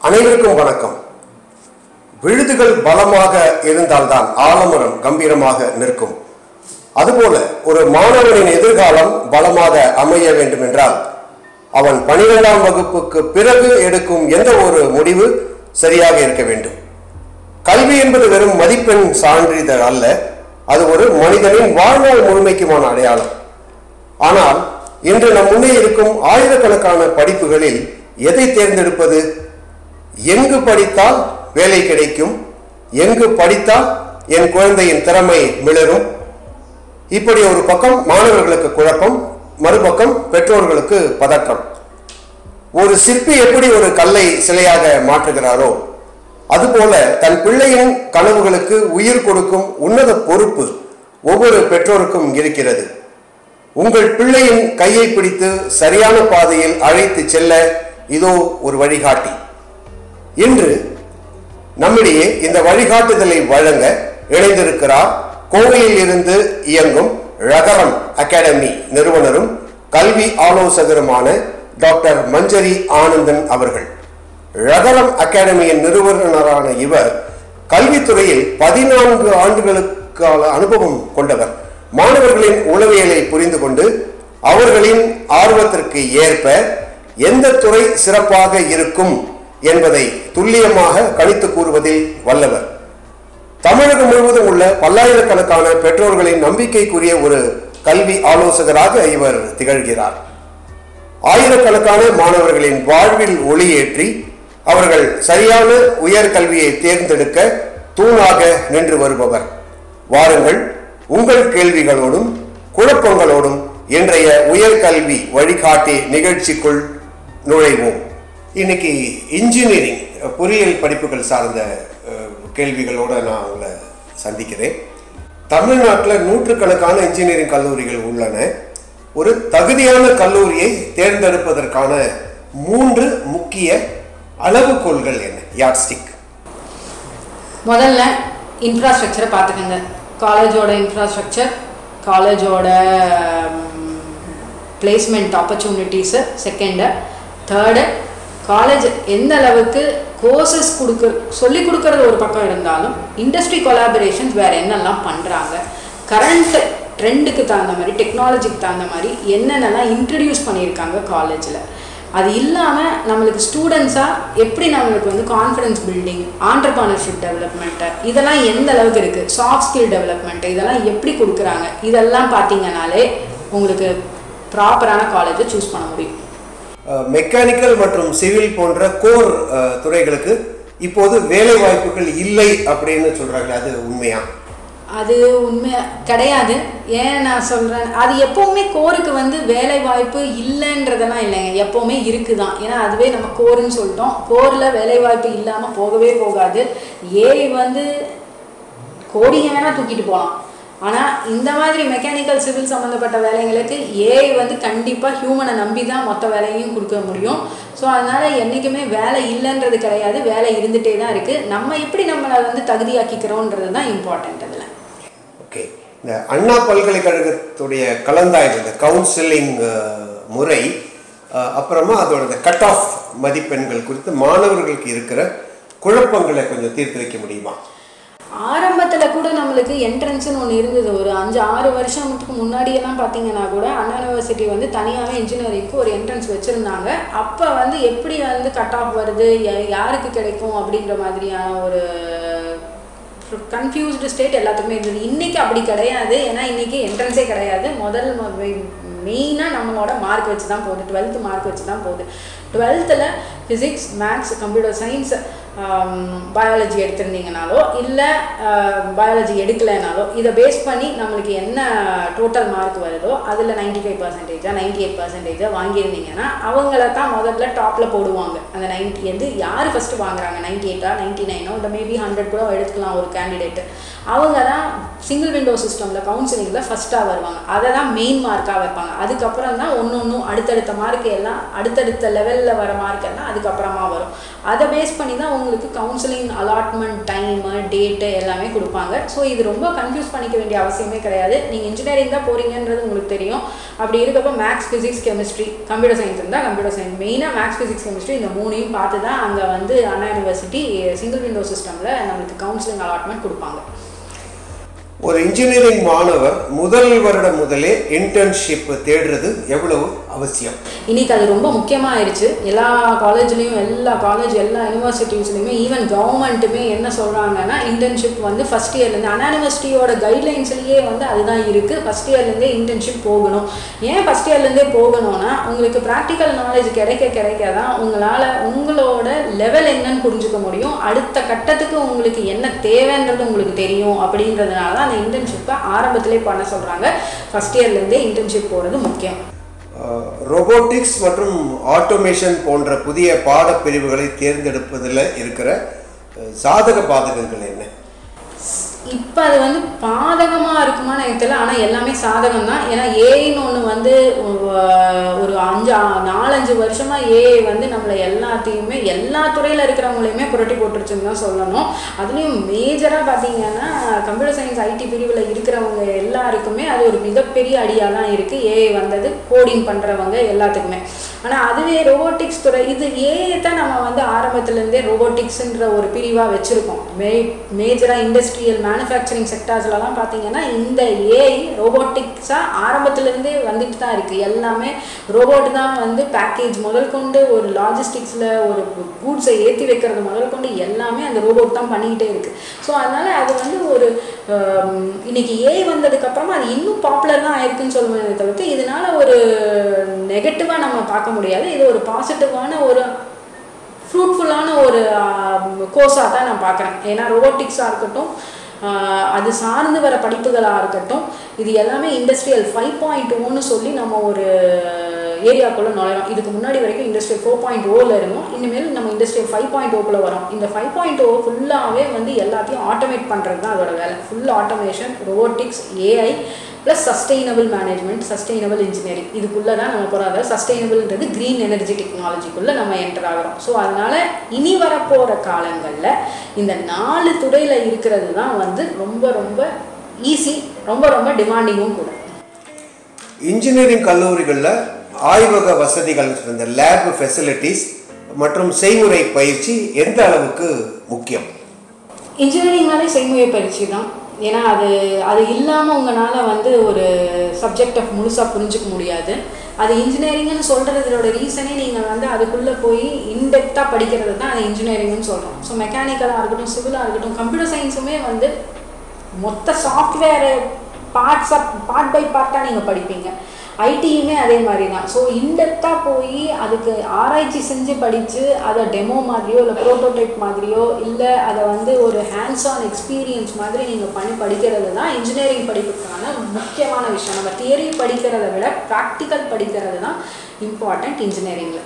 அனைவருக்கும் வணக்கம். விழுதுகள் பலமாக இருந்தால்தான் ஆலமரம் கம்பீரமாக நிற்கும். அதுபோல ஒரு மாணவனின் எதிர்காலம் பலமாக அமைய வேண்டும் என்றால் அவன் 12ஆம் வகுப்புக்கு பிறகு எடுக்கும் எந்த ஒரு முடிவு சரியாக இருக்க வேண்டும். கல்வி என்பது வெறும் மதிப்பெண் சான்றிதழ் அல்ல, அது ஒரு மனிதனின் வாழ்நாள் முழுமைக்குமான அடையாளம். ஆனால் இன்று நம் முன்னே இருக்கும் ஆயிரக்கணக்கான படிப்புகளில் எதை தேர்ந்தெடுப்பது? எங்கு படித்தால் வேலை கிடைக்கும், எங்கு படித்தால் என் குழந்தையின் திறமை மிளரும், இப்படி ஒரு பக்கம் மாணவர்களுக்கு குழப்பம், மறுபக்கம் பெற்றோர்களுக்கு பதட்டம். ஒரு சிற்பி எப்படி ஒரு கல்லை சிலையாக மாற்றுகிறாரோ அதுபோல தன் பிள்ளையின் கனவுகளுக்கு உயிர் கொடுக்கும் உன்னத பொறுப்பு ஒவ்வொரு பெற்றோருக்கும் இருக்கிறது. உங்கள் பிள்ளையின் கையை பிடித்து சரியான பாதையில் அழைத்து செல்ல இதோ ஒரு வழிகாட்டி. இன்று நம்மிடையே இந்த வழிகாட்டுதலை வழங்க இணைந்திருக்கிறார் கோவையில் இருந்து இயங்கும் ரகரம் அகாடமி நிறுவனரும் கல்வி ஆலோசகருமான டாக்டர் மஞ்சரி ஆனந்தன் அவர்கள். ரகரம் அகாடமியின் நிறுவனரான இவர் கல்வித்துறையில் 14 ஆண்டுகளுக்கான அனுபவம் கொண்டவர். மாணவர்களின் உளவியலை புரிந்து கொண்டு அவர்களின் ஆர்வத்திற்கு ஏற்ப எந்த துறை சிறப்பாக இருக்கும் என்பதை துல்லியமாக கணித்து கூறுவதில் வல்லவர். தமிழகம் முழுவதும் உள்ள பல்லாயிரக்கணக்கான பெற்றோர்களின் நம்பிக்கைக்குரிய ஒரு கல்வி ஆலோசகராக இவர் திகழ்கிறார். ஆயிரக்கணக்கான மாணவர்களின் வாழ்வில் ஒளியேற்றி அவர்கள் சரியான உயர்கல்வியை தேர்ந்தெடுக்க தூணாக நின்று வருபவர். வாருங்கள், உங்கள் கேள்விகளோடும் குழப்பங்களோடும் இன்றைய உயர்கல்வி வழிகாட்டி நிகழ்ச்சிக்குள் நுழைவோம். இன்னைக்கு இன்ஜினியரிங் பொறியியல் படிப்புகள் சார்ந்த கேள்விகளோடு நான் உங்களை சந்திக்கிறேன். தமிழ்நாட்டில் நூற்றுக்கணக்கான இன்ஜினியரிங் கல்லூரிகள் உள்ளன. ஒரு தகுதியான கல்லூரியை தேர்ந்தெடுப்பதற்கான 3 முக்கிய அளவுகோல்கள் என்ன? யார்ட்ஸ்டிக். முதல்ல இன்ஃப்ராஸ்ட்ரக்சரை பார்த்துக்கோங்க. காலேஜோட இன்ஃப்ராஸ்ட்ரக்சர், காலேஜோட placement opportunities second. Third, college எந்த அளவுக்கு கோர்சஸ் சொல்லி கொடுக்கறது ஒரு பக்கம் இருந்தாலும் இண்டஸ்ட்ரி கொலாபரேஷன்ஸ் வேறு என்னெல்லாம் பண்ணுறாங்க, கரண்ட் ட்ரெண்டுக்கு தகுந்த மாதிரி, டெக்னாலஜிக்கு தகுந்த மாதிரி என்னென்னலாம் இன்ட்ரடியூஸ் பண்ணியிருக்காங்க காலேஜில். அது இல்லாமல் நம்மளுக்கு ஸ்டூடெண்ட்ஸாக எப்படி நம்மளுக்கு கான்ஃபிடன்ஸ் பில்டிங், ஆண்டர்பிரினர்ஷிப் டெவலப்மெண்ட்டு இதெல்லாம் எந்த அளவுக்கு இருக்குது, சாஃப்ட் ஸ்கில் டெவலப்மெண்ட்டு இதெல்லாம் எப்படி கொடுக்குறாங்க, இதெல்லாம் பார்த்தீங்கன்னாலே உங்களுக்கு ப்ராப்பரான காலேஜை சூஸ் பண்ண முடியும். மெக்கானிக்கல் மற்றும் சிவில் போன்ற கோர் துறைகளுக்கு இப்போது வேலை வாய்ப்புகள் இல்லை அப்படின்னு சொல்கிறாங்க. அது உண்மையா? அது உண்மை கிடையாது. ஏன் நான் சொல்கிறேன், அது எப்போவுமே கோருக்கு வேலை வாய்ப்பு இல்லைன்றதெல்லாம் இல்லைங்க, எப்போவுமே இருக்குதான். ஏன்னா அதுவே நம்ம கோருன்னு சொல்லிட்டோம். கோரில் வேலை வாய்ப்பு இல்லாமல் போகவே போகாது. ஏஐ கோடிங்க வேணால் தூக்கிட்டு போகலாம். ஆனால் இந்த மாதிரி மெக்கானிக்கல் சிவில் சம்மந்தப்பட்ட வேலைங்களுக்கு ஏஐ கண்டிப்பாக ஹியூமனை நம்பி தான் மொத்த வேலையும் கொடுக்க முடியும். ஸோ அதனால் என்றைக்குமே வேலை இல்லைன்றது கிடையாது, வேலை இருந்துகிட்டே தான் இருக்குது. நம்ம எப்படி நம்மளை தகுதியாக்கிக்கிறோன்றது தான் இம்பார்ட்டண்ட். அதில் ஓகே, இந்த அண்ணா பல்கலைக்கழகத்துடைய கலந்தாய்வு, இந்த கவுன்சிலிங் முறை, அப்புறமா அதோட கட் ஆஃப் மதிப்பெண்கள் குறித்து மாணவர்களுக்கு இருக்கிற குழப்பங்களை கொஞ்சம் தீர்த்து வைக்க முடியுமா? ஆரம்பத்தில் கூட நம்மளுக்கு என்ட்ரன்ஸ்னு ஒன்று இருந்தது. ஒரு 5-6 வருஷத்துக்கு முன்னாடியெல்லாம் பார்த்தீங்கன்னா கூட அண்ணா யூனிவர்சிட்டி தனியாகவே இன்ஜினியரிங்க்கு ஒரு என்ட்ரன்ஸ் வச்சுருந்தாங்க. அப்போ எப்படி கட் ஆஃப் வருது, யாருக்கு கிடைக்கும் அப்படின்ற மாதிரியான ஒரு கன்ஃபியூஸ்டு ஸ்டேட் எல்லாத்துக்குமே இருந்தது. இன்றைக்கி அப்படி கிடையாது. ஏன்னா இன்றைக்கி என்ட்ரன்ஸே கிடையாது. மெயினாக நம்மளோட மார்க் வச்சு தான் போகுது, 12th மார்க் வச்சு தான் போகுது. 12th physics, maths, computer science, biology எடுத்திருந்தீங்கனாலோ இல்லை பயாலஜி எடுக்கலைனாலோ இதை பேஸ் பண்ணி நம்மளுக்கு என்ன டோட்டல் மார்க் வருதோ அதில் 95% 98% வாங்கியிருந்தீங்கன்னா அவங்கள தான் முதல்ல டாப்பில் போடுவாங்க. அந்த 90 யார் ஃபஸ்ட்டு வாங்குறாங்க, 98 99 இல்லை மேபி 100 கூட எடுத்துக்கலாம் ஒரு கேண்டிடேட்டு. அவங்க தான் சிங்கிள் விண்டோ சிஸ்டமில் கவுன்சிலிங்கில் ஃபஸ்ட்டாக வருவாங்க. அதை தான் மெயின் மார்க்காக வைப்பாங்க. அதுக்கப்புறம் தான் அடுத்தடுத்த மார்க் எல்லாம் அடுத்தடுத்த லெவலில் வர மார்க் எல்லாம் அதுக்கப்புறமா வரும். அதை பேஸ் பண்ணி தான் உங்களுக்கு கவுன்சிலிங் அலாட்மெண்ட் டைமு டேட்டு எல்லாமே கொடுப்பாங்க. ஸோ இது ரொம்ப கன்ஃபியூஸ் பண்ணிக்க வேண்டிய அவசியமே கிடையாது. நீங்கள் இன்ஜினியரிங் தான் போகிறீங்கன்றது உங்களுக்கு தெரியும். அப்படி இருக்கப்போ maths, physics, chemistry, computer science இருந்தால் கம்ப்யூட்டர் சயின்ஸ், மெயினாக மேக்ஸ், ஃபிசிக்ஸ், கெமிஸ்ட்ரி இந்த மூணையும் பார்த்து தான் அங்கே வந்து அண்ணா யூனிவர்சிட்டி சிங்கிள் விண்டோ சிஸ்டமில் நம்மளுக்கு கவுன்சிலிங் அலாட்மெண்ட் கொடுப்பாங்க. ஒரு இன்ஜினியரிங் மாணவர் முதல் வருடம் முதலே இன்டர்ன்ஷிப் தேடுறது எவ்வளவு அவசியம்? இன்னைக்கு அது ரொம்ப முக்கியமாக ஆயிடுச்சு. எல்லா காலேஜ்லேயும் எல்லா யூனிவர்சிட்டிஸ்லையுமே ஈவன் கவர்மெண்ட்டுமே என்ன சொல்கிறாங்கன்னா இன்டர்ன்ஷிப் வந்து ஃபஸ்ட் இயர்லேருந்து அண்ணா யூனிவர்சிட்டியோட கைட்லைன்ஸ்லேயே வந்து அதுதான் இருக்குது. ஃபஸ்ட் இயர்லேருந்தே இன்டர்ன்ஷிப் போகணும். ஏன் ஃபஸ்ட் இயர்லேருந்தே போகணும்னா உங்களுக்கு ப்ராக்டிக்கல் நாலேஜ் கிடைக்க தான் உங்களால் உங்களோட லெவல் என்னன்னு புரிஞ்சுக்க முடியும். அடுத்த கட்டத்துக்கு உங்களுக்கு என்ன தேவைன்றது உங்களுக்கு தெரியும். அப்படின்றதுனால தான் அந்த இன்டர்ன்ஷிப்பை ஆரம்பத்திலே பண்ண சொல்கிறாங்க. ஃபஸ்ட் இயர்லேருந்தே இன்டர்ன்ஷிப் போகிறது முக்கியம். ரோபோட்டிக்ஸ் மற்றும் ஆட்டோமேஷன் போன்ற புதிய பாடப்பிரிவுகளை தேர்ந்தெடுப்பதில் இருக்கிற சாதக பாதகங்கள் என்ன? இப்போ அது வந்து பாதகமாக இருக்குமான்னு எனக்கு தெரியல. ஆனால் எல்லாமே சாதகம் தான். ஏன்னா ஏஐன்னு ஒன்று வந்து ஒரு 4-5 வருஷமாக ஏஐ வந்து நம்மளை எல்லாத்தையுமே எல்லா துறையில் இருக்கிறவங்களையுமே புரட்டி போட்டுருச்சுன்னு தான் சொல்லணும். அதுலேயும் மேஜராக பார்த்தீங்கன்னா கம்ப்யூட்டர் சயின்ஸ் ஐடி பிரிவில் இருக்கிறவங்க எல்லாருக்குமே அது ஒரு மிகப்பெரிய அடியாக தான் இருக்குது. ஏஐ வந்தது கோடிங் பண்ணுறவங்க எல்லாத்துக்குமே. ஆனால் அதுவே ரோபோட்டிக்ஸ் துறை இது ஏஐ தான் நம்ம வந்து ஆரம்பத்துலேருந்தே ரோபோட்டிக்ஸுன்ற ஒரு பிரிவாக வச்சுருக்கோம். மேஜராக இண்டஸ்ட்ரியல் மேனுஃபேக்சரிங் செக்டார்ஸ்லாம் பார்த்தீங்கன்னா இந்த ஏஐ ரோபோட்டிக்ஸாக ஆரம்பத்துலேருந்தே வந்துட்டு தான் இருக்குது. எல்லாமே ரோபோட் தான் வந்து பேக்கேஜ் முதல் கொண்டு ஒரு லாஜிஸ்டிக்ஸில் ஒரு கூட்ஸை ஏற்றி வைக்கிறது முதல் கொண்டு எல்லாமே அந்த ரோபோட் தான் பண்ணிக்கிட்டே இருக்குது. ஸோ அதனால் அது வந்து ஒரு இன்னைக்கு ஏஐ வந்ததுக்கப்புறமா அது இன்னும் பாப்புலர் தான் ஆயிருக்குன்னு சொல்லுவேன் தவிர்த்து இதனால ஒரு நெகட்டிவாக நம்ம பார்க்க முடியாது. இது ஒரு பாசிட்டிவான ஒரு ஃப்ரூட்ஃபுல்லான ஒரு கோர்ஸாக தான் நான் பார்க்குறேன். ஏன்னா ரோபோட்டிக்ஸாக இருக்கட்டும், அது சார்ந்து வர படிப்புகளாக இருக்கட்டும், இது எல்லாமே இண்டஸ்ட்ரியல் 5.0ன்னு சொல்லி நம்ம ஒரு ஏரியாக்குள்ளே நுழையிறோம். இதுக்கு முன்னாடி வரைக்கும் இண்டஸ்ட்ரியல் 4.0ல இருந்தோம். இனிமேல் நம்ம இண்டஸ்ட்ரியல் 5.0க்குள்ளே வரோம். இந்த 5.0 ஃபுல்லாகவே வந்து எல்லாத்தையும் ஆட்டோமேட் பண்ணுறது தான் அதோட வேலை. Full automation, robotics, AI plus sustainable management, sustainable engineering இதுக்குள்ளே தான் நம்ம போகிறோம். அதாவது சஸ்டெயினபிள்ன்றது க்ரீன் எனர்ஜி டெக்னாலஜிக்குள்ளே நம்ம என்டர் ஆகிறோம். ஸோ அதனால் இனி வரப்போகிற காலங்களில் இந்த 4 துறையில் இருக்கிறது தான் வந்து ரொம்ப ரொம்ப ஈஸி, ரொம்ப ரொம்ப டிமாண்டிங்கும் கூட. இன்ஜினியரிங் கல்லூரிகளில் ஆய்வக வசதிகள், இந்த லேப் ஃபெசிலிட்டிஸ் மற்றும் செய்முறை பயிற்சி எந்த அளவுக்கு முக்கியம்? இன்ஜினியரிங்னாலே செய்முறை பயிற்சி தான். ஏன்னா அது இல்லாமல் உங்களால் வந்து ஒரு சப்ஜெக்டை முழுசாக புரிஞ்சிக்க முடியாது. அது இன்ஜினியரிங்னு சொல்கிறதோட ரீசனே நீங்கள் வந்து அதுக்குள்ளே போய் இன்டெப்த்தாக படிக்கிறது தான் அது இன்ஜினியரிங்னு சொல்கிறோம். ஸோ மெக்கானிக்கலாக இருக்கட்டும், சிவிலாக இருக்கட்டும், கம்ப்யூட்டர் சயின்ஸுமே வந்து மொத்த சாஃப்ட்வேரை பார்ட் பை பார்ட்டாக நீங்கள் படிப்பீங்க. ஐடியுமே அதே மாதிரி தான். ஸோ இன்டெப்த்தாக போய் அதுக்கு ஆராய்ச்சி செஞ்சு படித்து அதை டெமோ மாதிரியோ இல்லை ப்ரோட்டோடைப் மாதிரியோ இல்லை அதை வந்து ஒரு ஹேண்ட்ஸ் ஆன் எக்ஸ்பீரியன்ஸ் மாதிரி நீங்கள் படிக்கிறது தான் இன்ஜினியரிங் படிப்புக்கான முக்கியமான விஷயம். நம்ம தியரி படிக்கிறத விட ப்ராக்டிக்கல் படிக்கிறது தான் இம்பார்ட்டண்ட் இன்ஜினியரிங்கில்.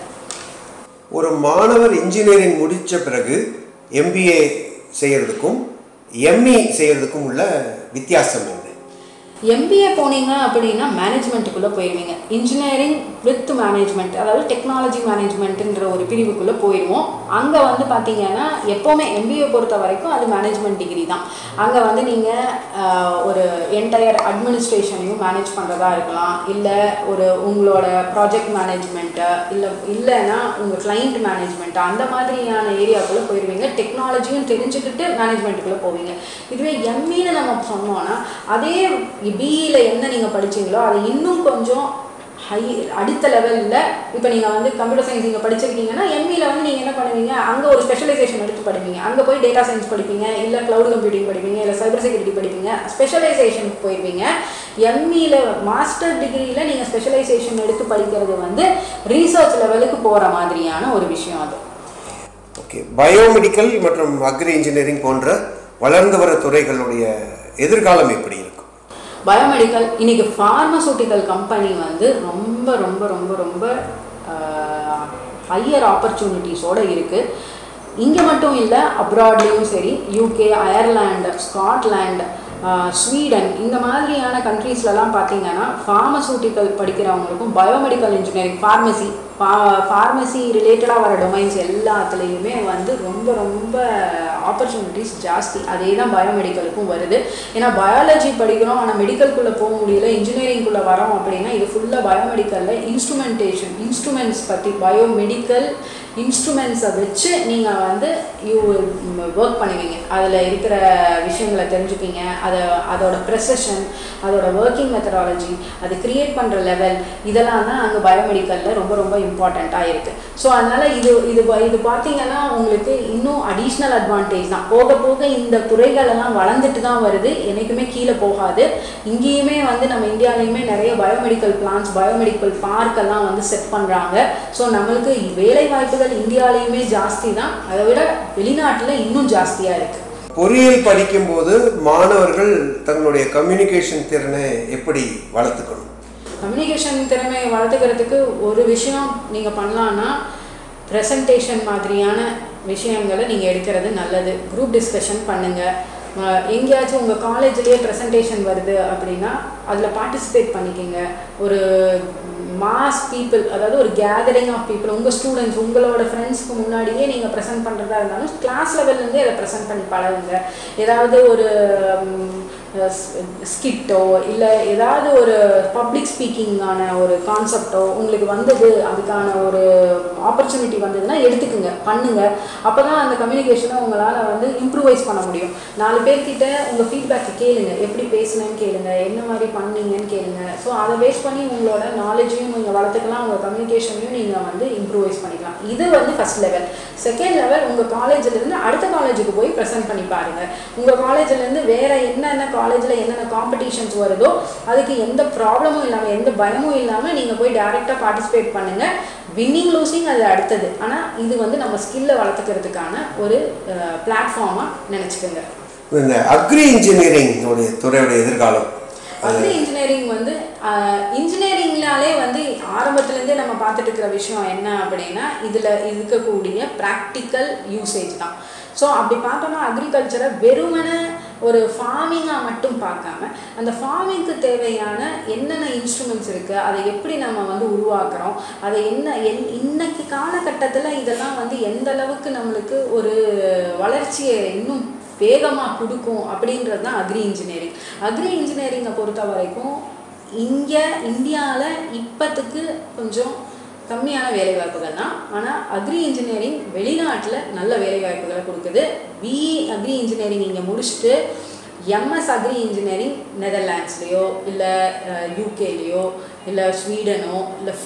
ஒரு மாணவர் இன்ஜினியரிங் முடித்த பிறகு எம்பிஏ செய்கிறதுக்கும் எம்இ செய்கிறதுக்கும் உள்ள வித்தியாசம் என்ன? எம்பிஏ போனீங்க அப்படின்னா மேனேஜ்மெண்ட்டுக்குள்ளே போயிடுவீங்க. இன்ஜினியரிங் வித் மேனேஜ்மெண்ட், அதாவது டெக்னாலஜி மேனேஜ்மெண்ட்டுன்ற ஒரு பிரிவுக்குள்ளே போயிடுவோம். அங்கே வந்து பார்த்தீங்கன்னா எப்போவுமே எம்பிஏ பொறுத்த வரைக்கும் அது மேனேஜ்மெண்ட் டிகிரி தான். அங்கே வந்து நீங்கள் ஒரு என்டையர் அட்மினிஸ்ட்ரேஷனையும் மேனேஜ் பண்ணுறதா இருக்கலாம், இல்லை ஒரு உங்களோட ப்ராஜெக்ட் மேனேஜ்மெண்ட்டு, இல்லைன்னா உங்கள் கிளைண்ட் மேனேஜ்மெண்ட்டு, அந்த மாதிரியான ஏரியாவுக்குள்ளே போயிடுவீங்க. டெக்னாலஜியும் தெரிஞ்சுக்கிட்டு மேனேஜ்மெண்ட்டுக்குள்ளே போவீங்க. இதுவே எம்இன்னு நம்ம சொன்னோன்னா அதே பிஇயில் என்ன நீங்கள் படிச்சீங்களோ அதை இன்னும் கொஞ்சம் அடுத்த லெவலில் இப்போ நீங்கள் வந்து கம்ப்யூட்டர் சயின்ஸ் நீங்கள் படிச்சிருக்கீங்கன்னா எம்இயில் வந்து நீங்கள் என்ன பண்ணுவீங்க, அங்கே ஒரு ஸ்பெஷலைசேஷன் எடுத்து படிப்பீங்க. அங்கே போய் டேட்டா சயின்ஸ் படிப்பீங்க, இல்லை க்ளவுட் கம்ப்யூட்டிங் படிப்பீங்க, இல்லை சைபர் செக்யூரிட்டி படிப்பீங்க, ஸ்பெஷலைசேஷனுக்கு போயிடுவீங்க. எம்இயில் மாஸ்டர் டிகிரியில் நீங்கள் ஸ்பெஷலைசேஷன் எடுத்து படிக்கிறது வந்து ரீசர்ச் லெவலுக்கு போகிற மாதிரியான ஒரு விஷயம் அது. ஓகே, பயோமெடிக்கல் மற்றும் அக்ரி இன்ஜினியரிங் போன்ற வளர்ந்து வர துறைகளுடைய எதிர்காலம் எப்படி இருக்கும்? பயோமெடிக்கல் இன்னைக்கு ஃபார்மசூட்டிக்கல் கம்பெனி வந்து ரொம்ப ரொம்ப ரொம்ப ரொம்ப ஹையர் ஆப்பர்ச்சுனிட்டிஸோடு இருக்குது. இங்கே மட்டும் இல்லை, அப்ராட்லேயும் சரி, யூகே, அயர்லாண்டு, ஸ்காட்லாண்டு, ஸ்வீடன் இந்த மாதிரியான கண்ட்ரீஸ்லலாம் பார்த்தீங்கன்னா ஃபார்மசூட்டிக்கல் படிக்கிறவங்களுக்கும் பயோமெடிக்கல் இன்ஜினியரிங், ஃபார்மசி ஃபார்மசி ரிலேட்டடாக வர டொமைன்ஸ் எல்லாத்துலேயுமே வந்து ரொம்ப ரொம்ப ஆப்பர்ச்சுனிட்டிஸ் ஜாஸ்தி. அதே தான் பயோமெடிக்கலுக்கும் வருது. ஏன்னா பயாலஜி படிக்கிறோம், ஆனால் மெடிக்கலுக்குள்ளே போக முடியல, இன்ஜினியரிங்குள்ளே வரோம் அப்படின்னா இது ஃபுல்லாக பயோமெடிக்கலில் இன்ஸ்ட்ருமெண்ட்ஸ் பற்றி, பயோமெடிக்கல் இன்ஸ்ட்ருமெண்ட்ஸை வச்சு நீங்கள் வந்து ஒர்க் பண்ணுவீங்க. அதில் இருக்கிற விஷயங்களை தெரிஞ்சுப்பீங்க. அதோட ப்ரெசஷன், அதோட ஒர்க்கிங் மெத்தடாலஜி, அது க்ரியேட் பண்ணுற லெவல், இதெல்லாம் தான் அங்கே பயோமெடிக்கலில் ரொம்ப ரொம்ப இம்பார்ட்டண்ட்டாக இருக்குது. ஸோ அதனால் இது பார்த்தீங்கன்னா உங்களுக்கு இன்னும் அடிஷ்னல் அட்வான்டேஜ் தான். போக போக இந்த துறைகளெல்லாம் வளர்ந்துட்டு தான் வருது, என்றைக்குமே கீழே போகாது. இங்கேயுமே வந்து நம்ம இந்தியாவிலையுமே நிறைய பயோமெடிக்கல் பிளான்ஸ், பயோமெடிக்கல் பார்க்கெல்லாம் வந்து செட் பண்ணுறாங்க. ஸோ நம்மளுக்கு வேலை வாய்ப்புகள் இந்தியாவிலையுமே ஜாஸ்தி தான், அதை விட வெளிநாட்டில் இன்னும் ஜாஸ்தியாக இருக்குது. பொறியியல் படிக்கும்போது மாணவர்கள் தங்களுடைய கம்யூனிகேஷன் திறனை எப்படி வளர்த்துக்கணும்? கம்யூனிகேஷன் திறமையை வளர்த்துக்கிறதுக்கு ஒரு விஷயம் நீங்கள் பண்ணலான்னா, ப்ரெசன்டேஷன் மாதிரியான விஷயங்களை நீங்கள் எடுக்கிறது நல்லது. குரூப் டிஸ்கஷன் பண்ணுங்கள். எங்கேயாச்சும் உங்கள் காலேஜ்லேயே ப்ரெசன்டேஷன் வருது அப்படின்னா அதில் பார்ட்டிசிபேட் பண்ணிக்கோங்க. ஒரு மாஸ் பீப்புள், அதாவது ஒரு கேதரிங் ஆஃப் பீப்புள், உங்கள் ஸ்டூடெண்ட்ஸ், உங்களோட ஃப்ரெண்ட்ஸ்க்கு முன்னாடியே நீங்கள் ப்ரெசென்ட் பண்ணுறதா இருந்தாலும் கிளாஸ் லெவல்லேருந்தே அதை ப்ரெசென்ட் பண்ணி பழகுங்க. ஏதாவது ஒரு ஸ்கிட்டோ இல்லை ஏதாவது ஒரு பப்ளிக் ஸ்பீக்கிங்கான ஒரு கான்செப்டோ உங்களுக்கு வந்தது, அதுக்கான ஒரு ஆப்பர்ச்சுனிட்டி வந்ததுன்னா எடுத்துக்குங்க, பண்ணுங்கள். அப்போ தான் அந்த கம்யூனிகேஷனை உங்களால் வந்து இம்ப்ரூவைஸ் பண்ண முடியும். 4 பேர்கிட்ட உங்கள் ஃபீட்பேக்கை கேளுங்க, எப்படி பேசுனேன்னு கேளுங்க, என்ன மாதிரி பண்ணீங்கன்னு கேளுங்க. ஸோ அதை பேஸ் பண்ணி உங்களோட நாலேஜையும் நீங்கள் வளர்த்துக்கலாம், உங்கள் கம்யூனிகேஷனையும் நீங்கள் வந்து இம்ப்ரூவைஸ் பண்ணிக்கலாம். இது வந்து ஃபஸ்ட் லெவல். செகண்ட் லெவல், உங்கள் காலேஜிலேருந்து அடுத்த காலேஜுக்கு போய் ப்ரெசென்ட் பண்ணி பாருங்கள். உங்கள் காலேஜிலேருந்து வேறு என்னென்ன காலேஜில் என்னென்ன காம்படிஷன்ஸ் வருதோ அதுக்கு எந்த ப்ராப்ளமும் இல்லாமல், எந்த பயமும் இல்லாமல் நீங்கள் போய் டைரெக்டாக பார்ட்டிசிபேட் பண்ணுங்கள். வின்னிங் லூசிங் அது அடுத்தது, ஆனால் இது வந்து நம்ம ஸ்கில்லை வளர்த்துக்கிறதுக்கான ஒரு பிளாட்ஃபார்மாக நினச்சிக்கோங்க. இந்த அக்ரி இன்ஜினியரிங் துறையோட எதிர்காலம், அக்ரி இன்ஜினியரிங் வந்து இன்ஜினியரிங்னாலே வந்து ஆரம்பத்துலேருந்தே நம்ம பார்த்துட்டு இருக்கிற விஷயம் என்ன அப்படின்னா இதில் இருக்கக்கூடிய ப்ராக்டிக்கல் யூசேஜ் தான். ஸோ அப்படி பார்த்தோன்னா அக்ரிகல்ச்சரை வெறுமனே ஒரு ஃபார்மிங்காக மட்டும் பார்க்காம அந்த ஃபார்மிங்க்கு தேவையான என்னென்ன இன்ஸ்ட்ருமெண்ட்ஸ் இருக்குது, அதை எப்படி நம்ம வந்து உருவாக்குறோம், அதை இன்னைக்கு காலகட்டத்தில் இதெல்லாம் வந்து எந்த அளவுக்கு நம்மளுக்கு ஒரு வளர்ச்சியை இன்னும் வேகமாக கொடுக்கும் அப்படின்றது தான் அக்ரி இன்ஜினியரிங். அக்ரி இன்ஜினியரிங்கை பொறுத்த வரைக்கும் இந்தியாவில் இப்போத்துக்கு கொஞ்சம் கம்மியான வேலைவாய்ப்புகள் தான். ஆனால் அக்ரி இன்ஜினியரிங் வெளிநாட்டில் நல்ல வேலைவாய்ப்புகளை கொடுக்குது. பிஇ அக்ரி இன்ஜினியரிங் இங்கே முடிச்சுட்டு எம்எஸ் அக்ரி இன்ஜினியரிங் நெதர்லாண்ட்ஸ்லேயோ இல்லை யூகேலேயோ இல்லை ஸ்வீடனோ இல்லை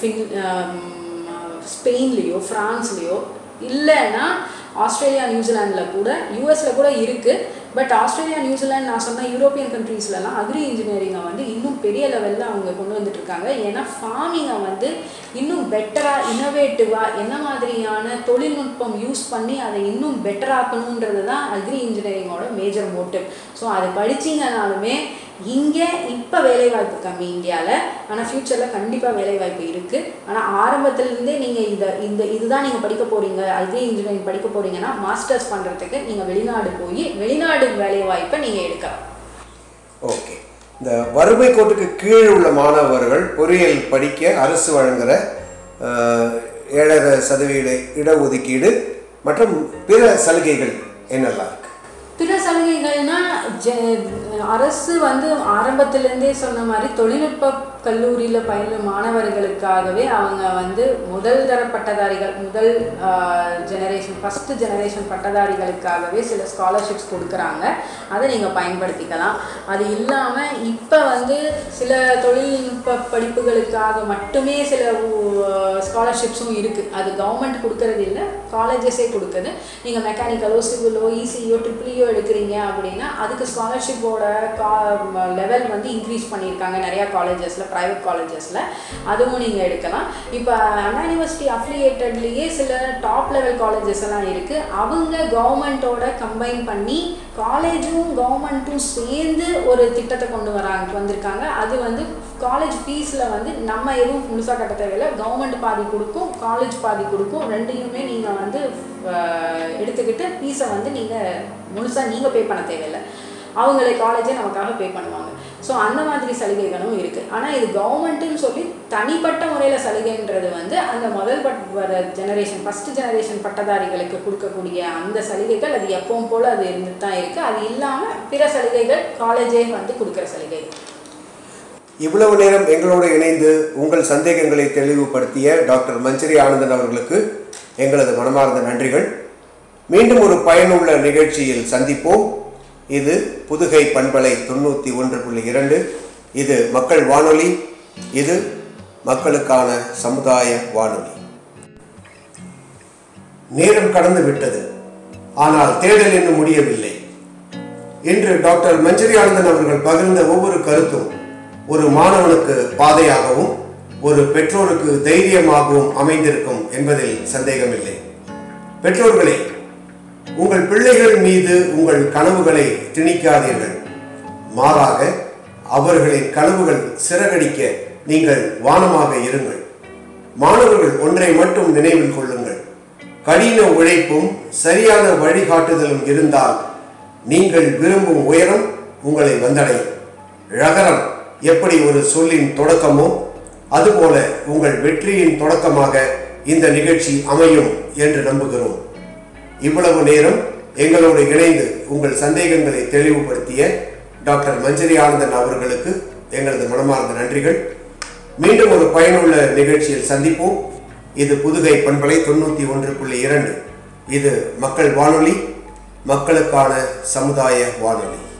ஸ்பெயின்லேயோ ஃப்ரான்ஸ்லேயோ இல்லைன்னா ஆஸ்திரேலியா நியூசிலாண்டில் கூட யூஎஸில் கூட இருக்குது. பட் ஆஸ்திரேலியா நியூசிலாந்து நான் சொன்ன யூரோப்பியன் கண்ட்ரீஸ்லலாம் அக்ரி இன்ஜினியரிங்கை வந்து இன்னும் பெரிய லெவலில் அவங்க கொண்டு வந்துட்டுருக்காங்க. ஏன்னா ஃபார்மிங்கை வந்து இன்னும் பெட்டராக, இன்னோவேட்டிவாக என்ன மாதிரியான தொழில்நுட்பம் யூஸ் பண்ணி அதை இன்னும் பெட்டராக்கணுன்றது தான் அக்ரி இன்ஜினியரிங்கோட மேஜர் மோட்டிவ். ஸோ அதை படிச்சிங்கனாலுமே இங்கே இப்போ வேலைவாய்ப்பு கம்மி இந்தியாவில், ஆனால் ஃப்யூச்சரில் கண்டிப்பாக வேலைவாய்ப்பு இருக்குது. ஆனால் ஆரம்பத்துலேருந்தே நீங்கள் இதுதான் நீங்கள் படிக்க போகிறீங்க, அக்ரி இன்ஜினியரிங் படிக்க போகிறீங்கன்னா மாஸ்டர்ஸ் பண்ணுறதுக்கு நீங்கள் வெளிநாடு போய் வெளிநாடு வேலைவாய்ப்பை நீங்கள் எடுக்கலாம். ஓகே, இந்த வறுமை கோட்டுக்கு கீழே உள்ள மாணவர்கள் பொறியியல் படிக்க அரசு வழங்குகிற 7.5% இடஒதுக்கீடு மற்றும் பிற சலுகைகள் என்னெல்லாம் இருக்குது? பிற சலுகைகள்னால் அரசு வந்து ஆரம்பத்திலேருந்தே சொன்ன மாதிரி தொழில்நுட்ப கல்லூரியில் பயிலும் மாணவர்களுக்காகவே அவங்க வந்து முதல் தர பட்டதாரிகள், முதல் ஃபஸ்ட்டு ஜெனரேஷன் பட்டதாரிகளுக்காகவே சில ஸ்காலர்ஷிப்ஸ் கொடுக்குறாங்க. அதை நீங்கள் பயன்படுத்திக்கலாம். அது இல்லாமல் இப்போ வந்து சில தொழில்நுட்ப படிப்புகளுக்காக மட்டுமே சில ஸ்காலர்ஷிப்ஸும் இருக்குது. அது கவர்மெண்ட் கொடுக்கறது இல்லை, காலேஜஸே கொடுக்குது. நீங்கள் மெக்கானிக்கலோ சிவிலோ இசியோ ட்ரிபிளியோ எடுக்கிறீங்க அப்படின்னா அதுக்கு ஸ்காலர்ஷிப்போட லெவல் வந்து இன்க்ரீஸ் பண்ணியிருக்காங்க நிறையா காலேஜஸில், ப்ரைவேட் காலேஜஸில். அதுவும் நீங்கள் எடுக்கலாம். இப்போ அண்ணா யூனிவர்சிட்டி அஃபிலியேட்டட்லேயே சில டாப் லெவல் காலேஜஸ் எல்லாம் இருக்குது. அவங்க கவர்மெண்ட்டோட கம்பைன் பண்ணி காலேஜும் கவர்மெண்ட்டும் சேர்ந்து ஒரு திட்டத்தை கொண்டு வந்திருக்காங்க. அது வந்து காலேஜ் ஃபீஸில் வந்து நம்ம எதுவும் முழுசாக கட்ட தேவையில்லை, கவர்மெண்ட் பாதி கொடுக்கும், காலேஜ் பாதி கொடுக்கும். ரெண்டையுமே நீங்கள் வந்து எடுத்துக்கிட்டு ஃபீஸை வந்து நீங்கள் முழுசாக நீங்கள் பே பண்ண தேவையில்லை, அவங்களே காலேஜே நமக்காக பே பண்ணுவாங்க. ஸோ அந்த மாதிரி சலுகைகளும் இருக்குது. ஆனால் இது கவர்மெண்ட்டுன்னு சொல்லி தனிப்பட்ட முறையில் சலுகைன்றது வந்து அந்த முதல் ஜெனரேஷன் ஃபஸ்ட்டு ஜெனரேஷன் பட்டதாரிகளுக்கு கொடுக்கக்கூடிய அந்த சலுகைகள் அது எப்பவும் போல் அது இருந்துட்டு தான் இருக்குது. அது இல்லாமல் பிற சலுகைகள் காலேஜே வந்து கொடுக்குற சலுகைகள். இவ்வளவு நேரம் எங்களோடு இணைந்து உங்கள் சந்தேகங்களை தெளிவுபடுத்திய டாக்டர் மஞ்சரி ஆனந்தன் அவர்களுக்கு எங்களது மனமார்ந்த நன்றிகள். மீண்டும் ஒரு பயனுள்ள நிகழ்ச்சியில் சந்திப்போம். இது புதுகை பண்பலை 91.2. இது மக்கள் வானொலி. இது மக்களுக்கான சமுதாய வானொலி. நேரம் கடந்து விட்டது, ஆனால் தேடல் இன்னும் முடியவில்லை. இன்று டாக்டர் மஞ்சரி ஆனந்தன் அவர்கள் பகிர்ந்த ஒவ்வொரு கருத்தும் ஒரு மாணவனுக்கு பாதையாகவும் ஒரு பெற்றோருக்கு தைரியமாகவும் அமைந்திருக்கும் என்பதில் சந்தேகமில்லை. பெற்றோர்களே, உங்கள் பிள்ளைகள் மீது உங்கள் கனவுகளை திணிக்காதீர்கள். மாறாக அவர்களின் கனவுகள் சிறகடிக்க நீங்கள் வானமாக இருங்கள். மாணவர்கள் ஒன்றை மட்டும் நினைவில் கொள்ளுங்கள். கடின உழைப்பும் சரியான வழிகாட்டுதலும் இருந்தால் நீங்கள் விரும்பும் உயரம் உங்களை வந்தடையும். ழகரம் எப்படி ஒரு சொல்லின் தொடக்கமோ அதுபோல உங்கள் வெற்றியின் தொடக்கமாக இந்த நிகழ்ச்சி அமையும் என்று நம்புகிறோம். இவ்வளவு நேரம் எங்களோடு இணைந்து உங்கள் சந்தேகங்களை தெளிவுபடுத்திய டாக்டர் மஞ்சரி ஆனந்தன் அவர்களுக்கு எங்களது மனமார்ந்த நன்றிகள். மீண்டும் ஒரு பயனுள்ள நிகழ்ச்சியில் சந்திப்போம். இது புதுகை பண்பலை 91.2. இது மக்கள் வானொலி, மக்களுக்கான சமுதாய வானொலி.